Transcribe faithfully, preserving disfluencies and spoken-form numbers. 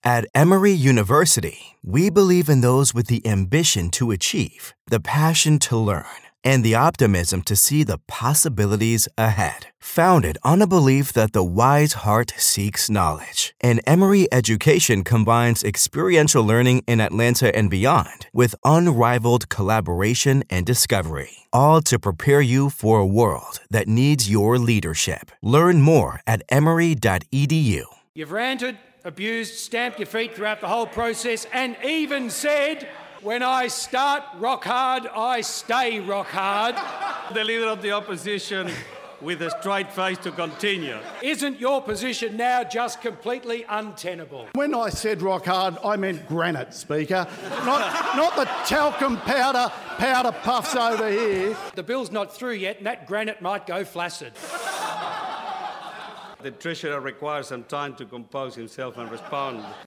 At Emory University, we believe in those with the ambition to achieve, the passion to learn, and the optimism to see the possibilities ahead. Founded on a belief that the wise heart seeks knowledge, and Emory education combines experiential learning in Atlanta and beyond with unrivaled collaboration and discovery, all to prepare you for a world that needs your leadership. Learn more at emory dot e d u. You've ranted, abused, stamped your feet throughout the whole process, and even said, when I start rock hard, I stay rock hard. The leader of the opposition with a straight face to continue. Isn't your position now just completely untenable? When I said rock hard, I meant granite, Speaker. Not, not the talcum powder, powder puffs over here. The bill's not through yet, and that granite might go flaccid. The Treasurer requires some time to compose himself and respond.